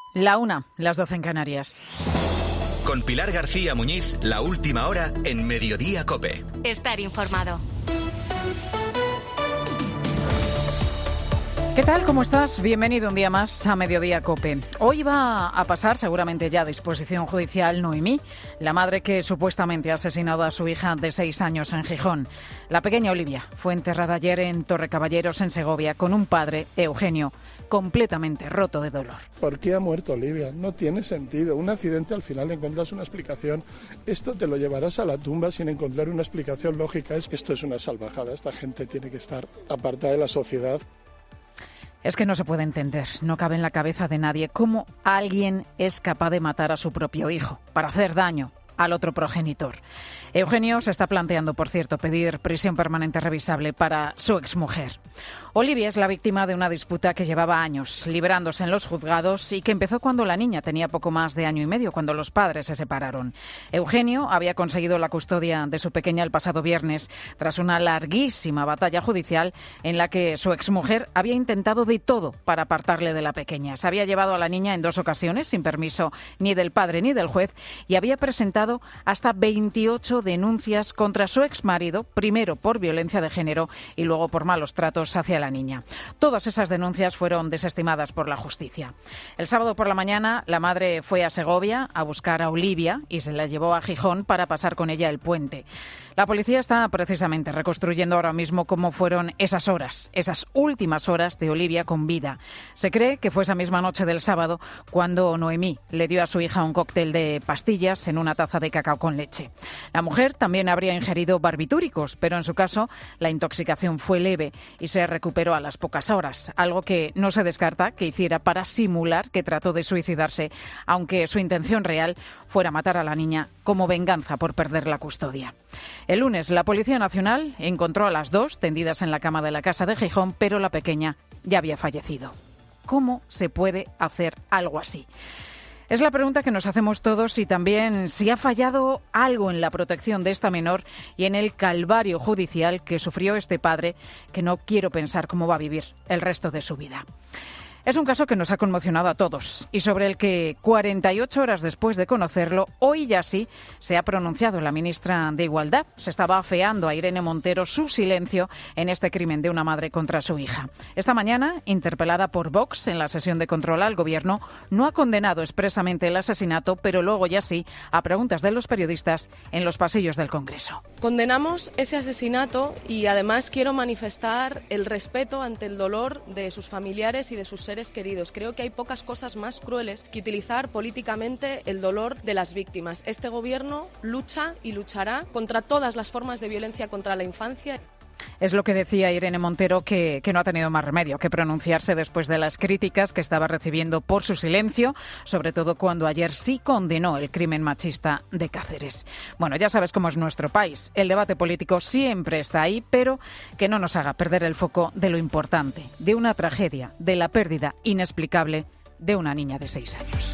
1:00, las 12 en Canarias. Con Pilar García Muñiz, la última hora en Mediodía COPE. Estar informado. ¿Qué tal? ¿Cómo estás? Bienvenido un día más a Mediodía COPE. Hoy va a pasar seguramente ya a disposición judicial Noemí, la madre que supuestamente ha asesinado a su hija de 6 años en Gijón. La pequeña Olivia fue enterrada ayer en Torrecaballeros, en Segovia, con un padre, Eugenio, completamente roto de dolor. ¿Por qué ha muerto Olivia? No tiene sentido. Un accidente, al final encuentras una explicación. Esto te lo llevarás a la tumba sin encontrar una explicación lógica. Esto es una salvajada. Esta gente tiene que estar apartada de la sociedad. Es que no se puede entender, no cabe en la cabeza de nadie cómo alguien es capaz de matar a su propio hijo para hacer daño al otro progenitor. Eugenio se está planteando, por cierto, pedir prisión permanente revisable para su exmujer. Olivia es la víctima de una disputa que llevaba años librándose en los juzgados y que empezó cuando la niña tenía poco más de año y medio, cuando los padres se separaron. Eugenio había conseguido la custodia de su pequeña el pasado viernes tras una larguísima batalla judicial en la que su exmujer había intentado de todo para apartarle de la pequeña. Se había llevado a la niña en 2 ocasiones sin permiso ni del padre ni del juez y había presentado hasta 28 denuncias contra su exmarido, primero por violencia de género y luego por malos tratos hacia la niña. Todas esas denuncias fueron desestimadas por la justicia. El sábado por la mañana, la madre fue a Segovia a buscar a Olivia y se la llevó a Gijón para pasar con ella el puente. La policía está precisamente reconstruyendo ahora mismo cómo fueron esas horas, esas últimas horas de Olivia con vida. Se cree que fue esa misma noche del sábado cuando Noemí le dio a su hija un cóctel de pastillas en una taza de cacao con leche. La mujer también habría ingerido barbitúricos, pero en su caso la intoxicación fue leve y se recuperó a las pocas horas, algo que no se descarta que hiciera para simular que trató de suicidarse, aunque su intención real fuera matar a la niña como venganza por perder la custodia. El lunes, la Policía Nacional encontró a las 2 tendidas en la cama de la casa de Gijón, pero la pequeña ya había fallecido. ¿Cómo se puede hacer algo así? Es la pregunta que nos hacemos todos y también si ha fallado algo en la protección de esta menor y en el calvario judicial que sufrió este padre, que no quiero pensar cómo va a vivir el resto de su vida. Es un caso que nos ha conmocionado a todos y sobre el que 48 horas después de conocerlo, hoy ya sí se ha pronunciado la ministra de Igualdad. Se estaba afeando a Irene Montero su silencio en este crimen de una madre contra su hija. Esta mañana, interpelada por Vox en la sesión de control al Gobierno, no ha condenado expresamente el asesinato, pero luego ya sí, a preguntas de los periodistas, en los pasillos del Congreso. Condenamos ese asesinato y además quiero manifestar el respeto ante el dolor de sus familiares y de sus seres queridos. Creo que hay pocas cosas más crueles que utilizar políticamente el dolor de las víctimas. Este Gobierno lucha y luchará contra todas las formas de violencia contra la infancia. Es lo que decía Irene Montero, que no ha tenido más remedio que pronunciarse después de las críticas que estaba recibiendo por su silencio, sobre todo cuando ayer sí condenó el crimen machista de Cáceres. Bueno, ya sabes cómo es nuestro país. El debate político siempre está ahí, pero que no nos haga perder el foco de lo importante, de una tragedia, de la pérdida inexplicable de una niña de 6 años.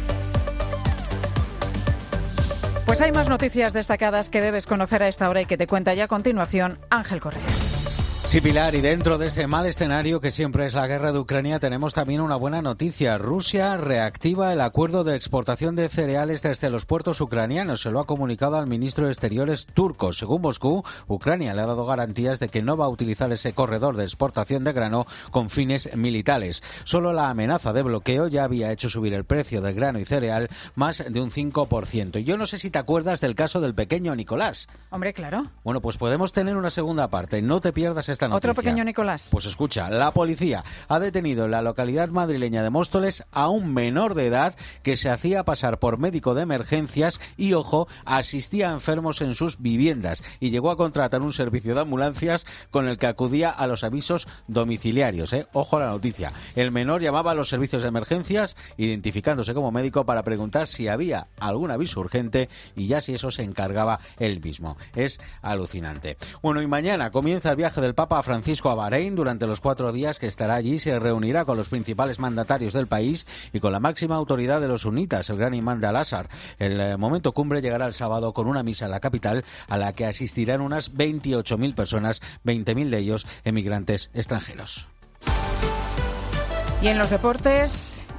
Pues hay más noticias destacadas que debes conocer a esta hora y que te cuenta ya a continuación Ángel Correas. Sí, Pilar, y dentro de ese mal escenario que siempre es la guerra de Ucrania, tenemos también una buena noticia. Rusia reactiva el acuerdo de exportación de cereales desde los puertos ucranianos. Se lo ha comunicado al ministro de Exteriores turco. Según Moscú, Ucrania le ha dado garantías de que no va a utilizar ese corredor de exportación de grano con fines militares. Solo la amenaza de bloqueo ya había hecho subir el precio del grano y cereal más de un 5%. Y yo no sé si te acuerdas del caso del pequeño Nicolás. Hombre, claro. Bueno, pues podemos tener una segunda parte. No te pierdas esta noticia. ¿Otro pequeño Nicolás? Pues escucha, la policía ha detenido en la localidad madrileña de Móstoles a un menor de edad que se hacía pasar por médico de emergencias y, ojo, asistía a enfermos en sus viviendas y llegó a contratar un servicio de ambulancias con el que acudía a los avisos domiciliarios. Ojo a la noticia. El menor llamaba a los servicios de emergencias identificándose como médico para preguntar si había algún aviso urgente y ya si eso se encargaba él mismo. Es alucinante. Bueno, y mañana comienza el viaje del Papa Francisco a Bahrein. Durante los 4 días que estará allí se reunirá con los principales mandatarios del país y con la máxima autoridad de los sunitas, el gran imán de Al-Azhar. El momento cumbre llegará el sábado con una misa en la capital a la que asistirán unas 28.000 personas, 20.000 de ellos emigrantes extranjeros. Y en los deportes,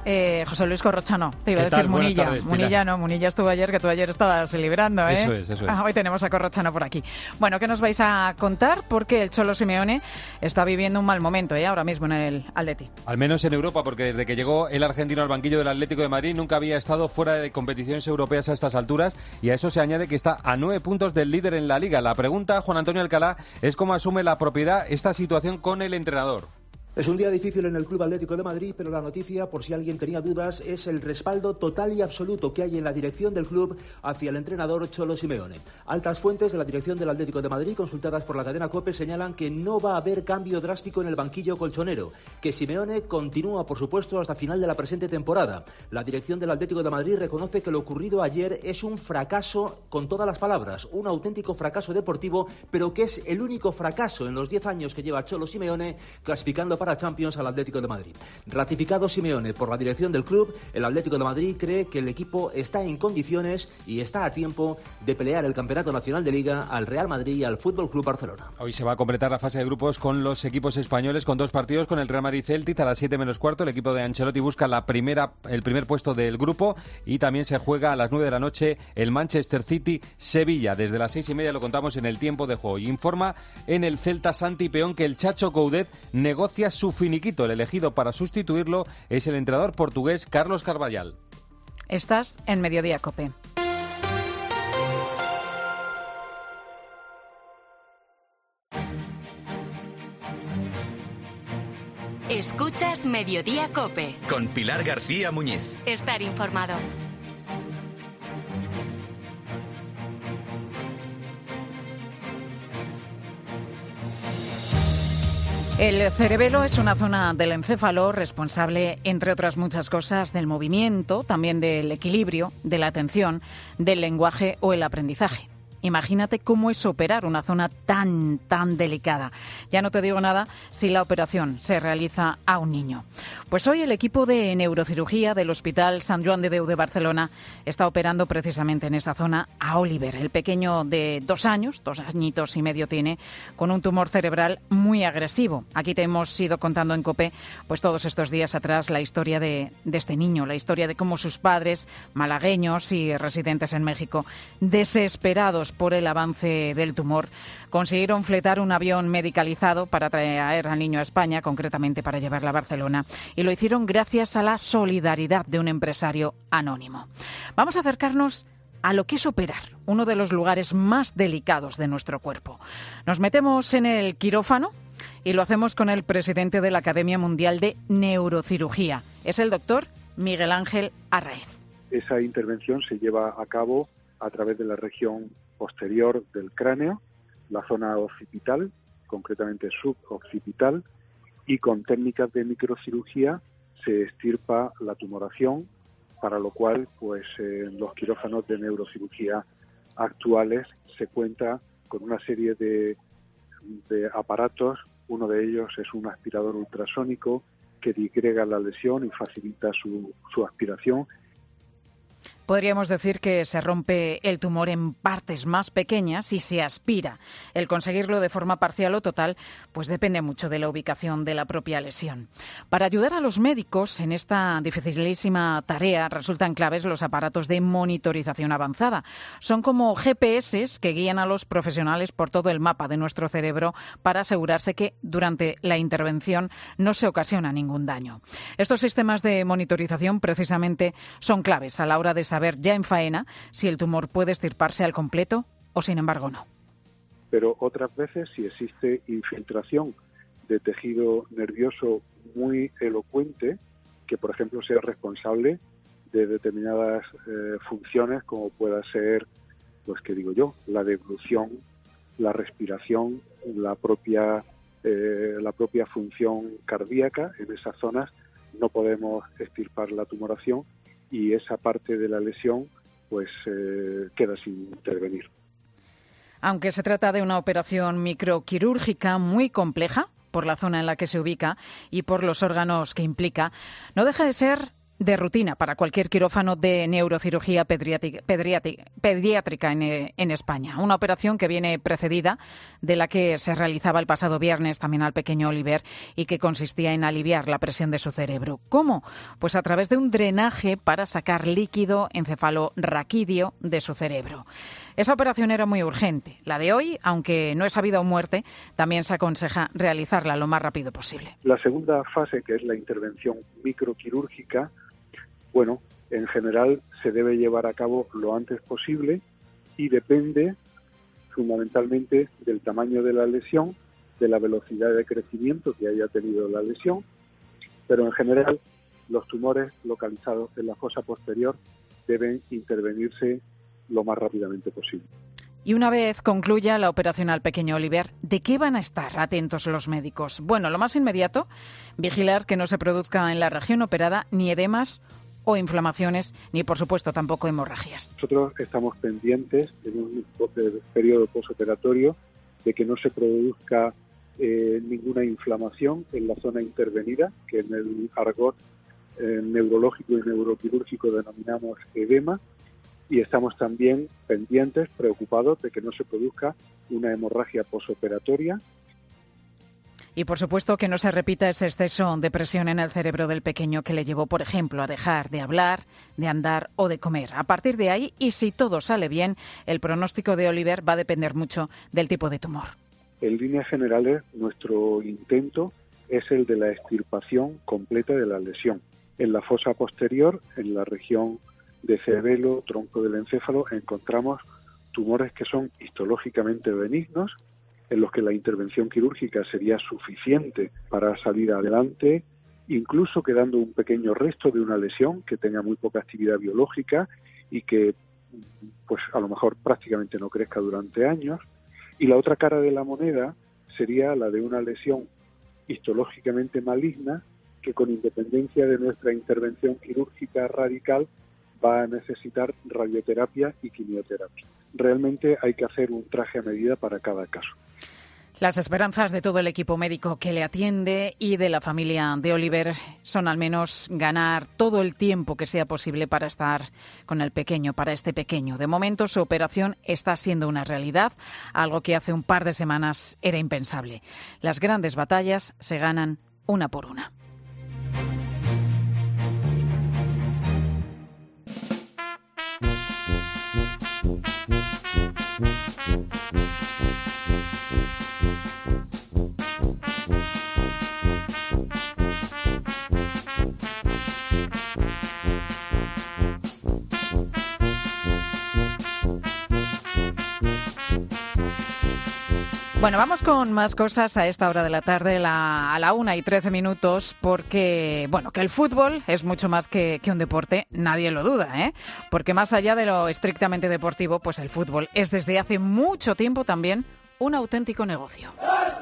José Luis Corrochano, te iba a ¿Qué decir tal? Buenas Munilla. tardes, Munilla no, Munilla estuvo ayer, que tú ayer estabas librando, ¿eh? Eso es. Hoy tenemos a Corrochano por aquí. Bueno, ¿qué nos vais a contar? Porque el Cholo Simeone está viviendo un mal momento, ahora mismo en el Atleti. Al menos en Europa, porque desde que llegó el argentino al banquillo del Atlético de Madrid nunca había estado fuera de competiciones europeas a estas alturas, y a eso se añade que está a 9 puntos del líder en la Liga. La pregunta, Juan Antonio Alcalá, es cómo asume la propiedad esta situación con el entrenador. Es un día difícil en el Club Atlético de Madrid, pero la noticia, por si alguien tenía dudas, es el respaldo total y absoluto que hay en la dirección del club hacia el entrenador Cholo Simeone. Altas fuentes de la dirección del Atlético de Madrid, consultadas por la cadena COPE, señalan que no va a haber cambio drástico en el banquillo colchonero, que Simeone continúa, por supuesto, hasta final de la presente temporada. La dirección del Atlético de Madrid reconoce que lo ocurrido ayer es un fracaso con todas las palabras, un auténtico fracaso deportivo, pero que es el único fracaso en los 10 años que lleva Cholo Simeone clasificando para Champions al Atlético de Madrid. Ratificado Simeone por la dirección del club, el Atlético de Madrid cree que el equipo está en condiciones y está a tiempo de pelear el Campeonato Nacional de Liga al Real Madrid y al Fútbol Club Barcelona. Hoy se va a completar la fase de grupos con los equipos españoles, con 2 partidos, con el Real Madrid-Celtic a las 7 menos cuarto. El equipo de Ancelotti busca el primer puesto del grupo, y también se juega a las 9 de la noche el Manchester City-Sevilla. Desde las 6:30 lo contamos en el tiempo de juego. Y informa en el Celta Santi Peón que el Chacho Coudet negocia su finiquito. El elegido para sustituirlo es el entrenador portugués Carlos Carvajal. Estás en Mediodía COPE. Escuchas Mediodía COPE. Con Pilar García Muñiz. Estar informado. El cerebelo es una zona del encéfalo responsable, entre otras muchas cosas, del movimiento, también del equilibrio, de la atención, del lenguaje o el aprendizaje. Imagínate cómo es operar una zona tan delicada. Ya no te digo nada si la operación se realiza a un niño. Pues hoy el equipo de neurocirugía del Hospital Sant Joan de Déu de Barcelona está operando precisamente en esa zona a Oliver, el pequeño de 2 añitos y medio tiene, con un tumor cerebral muy agresivo. Aquí te hemos ido contando en COPE, pues todos estos días atrás, la historia de este niño, la historia de cómo sus padres, malagueños y residentes en México, desesperados por el avance del tumor, consiguieron fletar un avión medicalizado para traer al niño a España, concretamente para llevarla a Barcelona, y lo hicieron gracias a la solidaridad de un empresario anónimo. Vamos a acercarnos a lo que es operar, uno de los lugares más delicados de nuestro cuerpo. Nos metemos en el quirófano y lo hacemos con el presidente de la Academia Mundial de Neurocirugía. Es el doctor Miguel Ángel Arraez. Esa intervención se lleva a cabo a través de la región posterior del cráneo, la zona occipital, concretamente suboccipital, y con técnicas de microcirugía se extirpa la tumoración, para lo cual pues en los quirófanos de neurocirugía actuales se cuenta con una serie de aparatos. Uno de ellos es un aspirador ultrasónico que digrega la lesión y facilita su aspiración. Podríamos decir que se rompe el tumor en partes más pequeñas y se aspira. El conseguirlo de forma parcial o total, pues depende mucho de la ubicación de la propia lesión. Para ayudar a los médicos en esta dificilísima tarea resultan claves los aparatos de monitorización avanzada. Son como GPS que guían a los profesionales por todo el mapa de nuestro cerebro para asegurarse que durante la intervención no se ocasiona ningún daño. Estos sistemas de monitorización precisamente son claves a la hora de saber ya en faena si el tumor puede extirparse al completo o, sin embargo, no. Pero otras veces, si existe infiltración de tejido nervioso muy elocuente, que por ejemplo sea responsable de determinadas funciones, como pueda ser, pues qué digo yo, la deglución, la respiración, la propia función cardíaca, en esas zonas no podemos extirpar la tumoración, y esa parte de la lesión pues queda sin intervenir. Aunque se trata de una operación microquirúrgica muy compleja por la zona en la que se ubica y por los órganos que implica, no deja de ser de rutina para cualquier quirófano de neurocirugía pediátrica en España. Una operación que viene precedida de la que se realizaba el pasado viernes también al pequeño Oliver y que consistía en aliviar la presión de su cerebro. ¿Cómo? Pues a través de un drenaje para sacar líquido encefalorraquídeo de su cerebro. Esa operación era muy urgente. La de hoy, aunque no es habido o muerte, también se aconseja realizarla lo más rápido posible. La segunda fase, que es la intervención microquirúrgica, bueno, en general se debe llevar a cabo lo antes posible y depende fundamentalmente del tamaño de la lesión, de la velocidad de crecimiento que haya tenido la lesión, pero en general los tumores localizados en la fosa posterior deben intervenirse lo más rápidamente posible. Y una vez concluya la operación al pequeño Oliver, ¿de qué van a estar atentos los médicos? Bueno, lo más inmediato, vigilar que no se produzca en la región operada ni edemas o inflamaciones, ni por supuesto tampoco hemorragias. Nosotros estamos pendientes en un periodo posoperatorio de que no se produzca ninguna inflamación en la zona intervenida, que en el argot neurológico y neuroquirúrgico denominamos edema, y estamos también pendientes, preocupados de que no se produzca una hemorragia posoperatoria. Y por supuesto que no se repita ese exceso de presión en el cerebro del pequeño que le llevó, por ejemplo, a dejar de hablar, de andar o de comer. A partir de ahí, y si todo sale bien, el pronóstico de Oliver va a depender mucho del tipo de tumor. En líneas generales, nuestro intento es el de la extirpación completa de la lesión. En la fosa posterior, en la región de cerebelo, tronco del encéfalo, encontramos tumores que son histológicamente benignos, en los que la intervención quirúrgica sería suficiente para salir adelante, incluso quedando un pequeño resto de una lesión que tenga muy poca actividad biológica y que pues a lo mejor prácticamente no crezca durante años. Y la otra cara de la moneda sería la de una lesión histológicamente maligna que, con independencia de nuestra intervención quirúrgica radical, va a necesitar radioterapia y quimioterapia. Realmente hay que hacer un traje a medida para cada caso. Las esperanzas de todo el equipo médico que le atiende y de la familia de Oliver son al menos ganar todo el tiempo que sea posible para estar con el pequeño, para este pequeño. De momento su operación está siendo una realidad, algo que hace un par de semanas era impensable. Las grandes batallas se ganan una por una. Bueno, vamos con más cosas a esta hora de la tarde, a la 1:13, porque, bueno, que el fútbol es mucho más que un deporte, nadie lo duda, ¿eh? Porque más allá de lo estrictamente deportivo, pues el fútbol es desde hace mucho tiempo también un auténtico negocio.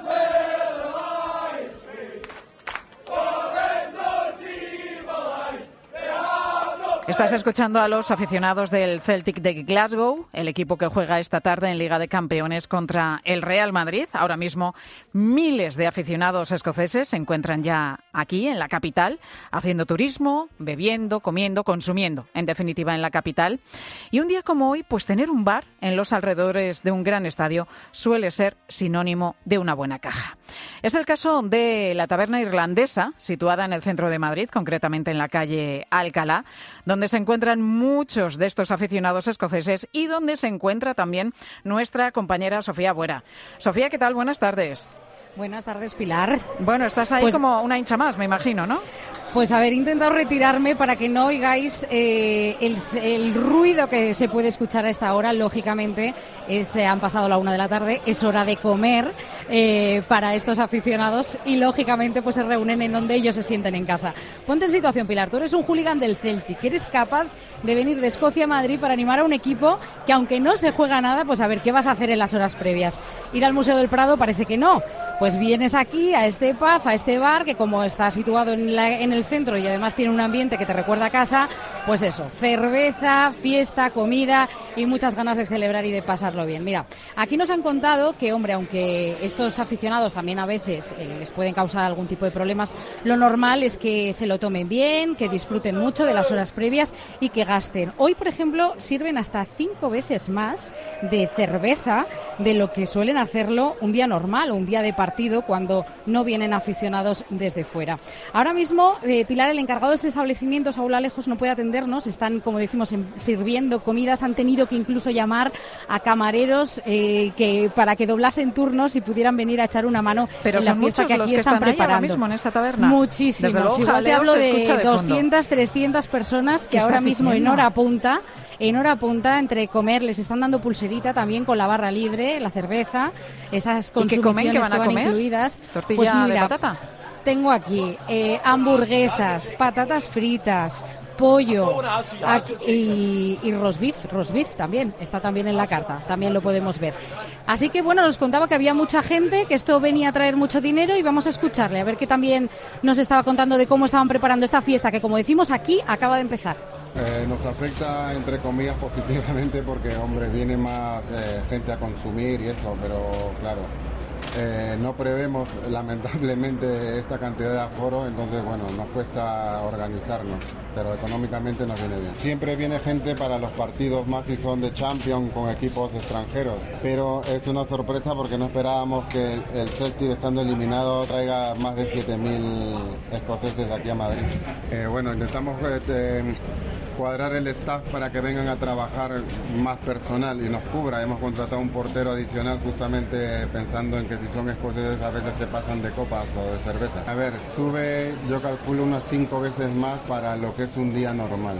Estás escuchando a los aficionados del Celtic de Glasgow, el equipo que juega esta tarde en Liga de Campeones contra el Real Madrid. Ahora mismo miles de aficionados escoceses se encuentran ya aquí, en la capital, haciendo turismo, bebiendo, comiendo, consumiendo, en definitiva, en la capital. Y un día como hoy, pues tener un bar en los alrededores de un gran estadio suele ser sinónimo de una buena caja. Es el caso de la Taberna Irlandesa, situada en el centro de Madrid, concretamente en la calle Alcalá, donde se encuentran muchos de estos aficionados escoceses y donde se encuentra también nuestra compañera Sofía Buera. Sofía, ¿qué tal? Buenas tardes. Buenas tardes, Pilar. Bueno, estás ahí pues, como una hincha más, me imagino, ¿no? Pues haber intentado retirarme para que no oigáis el ruido que se puede escuchar a esta hora. Lógicamente, han pasado la 1 de la tarde, es hora de comer para estos aficionados y lógicamente pues se reúnen en donde ellos se sienten en casa. Ponte en situación, Pilar, tú eres un hooligan del Celtic, eres capaz de venir de Escocia a Madrid para animar a un equipo que, aunque no se juega nada, pues a ver, ¿qué vas a hacer en las horas previas? ¿Ir al Museo del Prado? Parece que no. Pues vienes aquí a este pub, a este bar, que como está situado en el centro y además tiene un ambiente que te recuerda a casa, pues eso, cerveza, fiesta, comida y muchas ganas de celebrar y de pasarlo bien. Mira, aquí nos han contado que, hombre, aunque estos aficionados también a veces les pueden causar algún tipo de problemas, lo normal es que se lo tomen bien, que disfruten mucho de las horas previas y que gasten. Hoy, por ejemplo, sirven hasta 5 veces más de cerveza de lo que suelen hacerlo un día normal, un día de partido, cuando no vienen aficionados desde fuera. Ahora mismo, Pilar, el encargado de este establecimiento, Saúl Alejos, no puede atendernos. Están, como decimos, sirviendo comidas. Han tenido que incluso llamar a camareros para que doblasen turnos y pudieran venir a echar una mano. Pero en la fiesta que aquí están preparando. Ahora mismo en esta taberna. Muchísimos. Igual te hablo de 200, 300 personas que ahora mismo en hora punta, entre comer, les están dando pulserita también con la barra libre, la cerveza, esas consumiciones que van a comer incluidas. Tortilla pues mira, de patata. Tengo aquí hamburguesas, patatas fritas, pollo y roast beef también, está también en la carta, también lo podemos ver. Así que bueno, nos contaba que había mucha gente, que esto venía a traer mucho dinero y vamos a escucharle, a ver qué también nos estaba contando de cómo estaban preparando esta fiesta, que como decimos aquí, acaba de empezar. Nos afecta, entre comillas, positivamente porque, hombre, viene más gente a consumir y eso, pero claro, no prevemos lamentablemente esta cantidad de aforo, entonces bueno, nos cuesta organizarnos, pero económicamente nos viene bien. Siempre viene gente para los partidos más si son de Champions con equipos extranjeros, pero es una sorpresa porque no esperábamos que el Celtic, estando eliminado, traiga más de 7.000 escoceses aquí a Madrid. Bueno, intentamos cuadrar el staff para que vengan a trabajar más personal y nos cubra. Hemos contratado un portero adicional justamente pensando en que si son escoceses a veces se pasan de copas o de cerveza. A ver, sube, yo calculo unas 5 veces más para lo que es un día normal.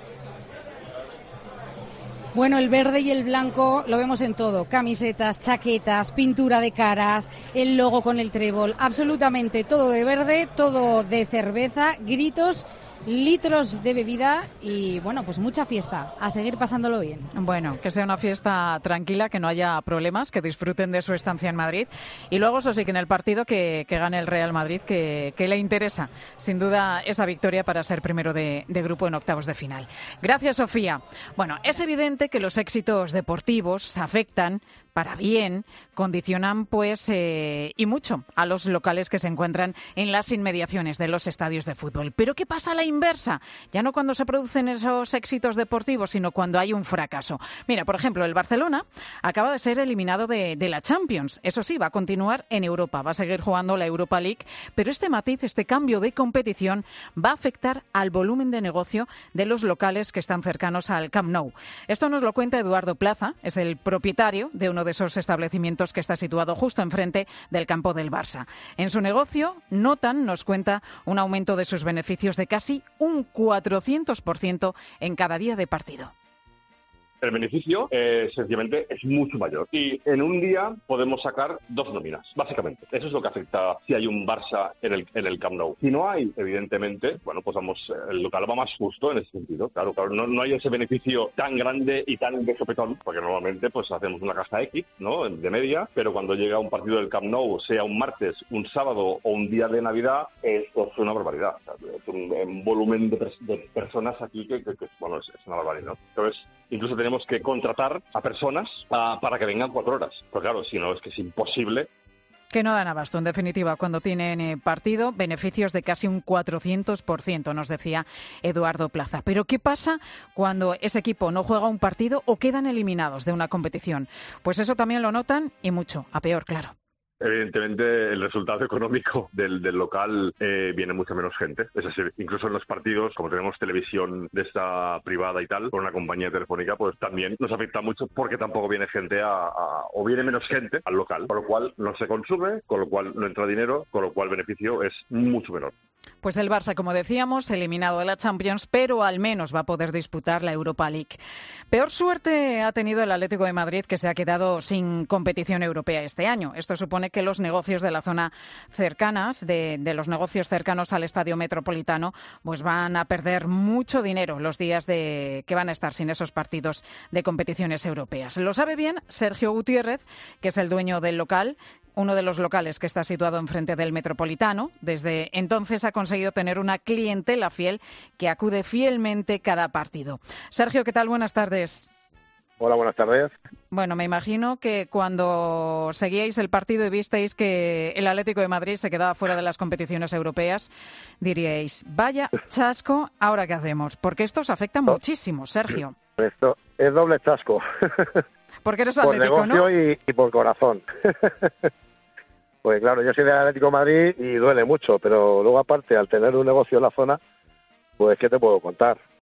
Bueno, el verde y el blanco lo vemos en todo, camisetas, chaquetas, pintura de caras, el logo con el trébol, absolutamente todo de verde, todo de cerveza, gritos, litros de bebida y, bueno, pues mucha fiesta, a seguir pasándolo bien. Bueno, que sea una fiesta tranquila, que no haya problemas, que disfruten de su estancia en Madrid y luego, eso sí, que en el partido que gane el Real Madrid, que le interesa, sin duda, esa victoria para ser primero de grupo en octavos de final. Gracias, Sofía. Bueno, es evidente que los éxitos deportivos afectan para bien, condicionan pues y mucho a los locales que se encuentran en las inmediaciones de los estadios de fútbol. Pero ¿qué pasa a la inversa? Ya no cuando se producen esos éxitos deportivos, sino cuando hay un fracaso. Mira, por ejemplo, el Barcelona acaba de ser eliminado de la Champions. Eso sí, va a continuar en Europa, va a seguir jugando la Europa League, pero este matiz, este cambio de competición va a afectar al volumen de negocio de los locales que están cercanos al Camp Nou. Esto nos lo cuenta Eduardo Plaza, es el propietario de uno de esos establecimientos que está situado justo enfrente del campo del Barça. En su negocio notan, nos cuenta, un aumento de sus beneficios de casi un 400% en cada día de partido. El beneficio, sencillamente, es mucho mayor. Y en un día podemos sacar 2 nóminas, básicamente. Eso es lo que afecta si hay un Barça en el Camp Nou. Si no hay, evidentemente, bueno, pues vamos, el local va más justo en ese sentido. Claro, no hay ese beneficio tan grande y tan de sopetón, porque normalmente pues hacemos una caja X, ¿no?, de media, pero cuando llega un partido del Camp Nou, sea un martes, un sábado o un día de Navidad, esto es una barbaridad. O sea, es un volumen de personas aquí que bueno, es una barbaridad. Entonces, incluso tenemos que contratar a personas para que vengan 4 horas. Pero claro, si no, es que es imposible. Que no dan abasto, en definitiva, cuando tienen partido, beneficios de casi un 400%, nos decía Eduardo Plaza. Pero ¿qué pasa cuando ese equipo no juega un partido o quedan eliminados de una competición? Pues eso también lo notan y mucho, a peor, claro. Evidentemente, el resultado económico del local viene mucha menos gente. Es decir, incluso en los partidos, como tenemos televisión de esta privada y tal, por una compañía telefónica, pues también nos afecta mucho porque tampoco viene gente o viene menos gente al local, con lo cual no se consume, con lo cual no entra dinero, con lo cual el beneficio es mucho menor. Pues el Barça, como decíamos, eliminado de la Champions, pero al menos va a poder disputar la Europa League. Peor suerte ha tenido el Atlético de Madrid, que se ha quedado sin competición europea este año. Esto supone que los negocios de la zona cercanas, de los negocios cercanos al Estadio Metropolitano, pues van a perder mucho dinero los días que van a estar sin esos partidos de competiciones europeas. Lo sabe bien Sergio Gutiérrez, que es el dueño del local, uno de los locales que está situado enfrente del Metropolitano. Desde entonces ha conseguido tener una clientela fiel que acude fielmente cada partido. Sergio, ¿qué tal? Buenas tardes. Hola, buenas tardes. Bueno, me imagino que cuando seguíais el partido y visteis que el Atlético de Madrid se quedaba fuera de las competiciones europeas, diríais, vaya chasco, ¿ahora qué hacemos? Porque esto os afecta muchísimo, Sergio. Esto es doble chasco. Porque eres por atlético, negocio, ¿no? y por corazón. Pues claro, yo soy de Atlético de Madrid y duele mucho, pero luego aparte, al tener un negocio en la zona, pues ¿qué te puedo contar?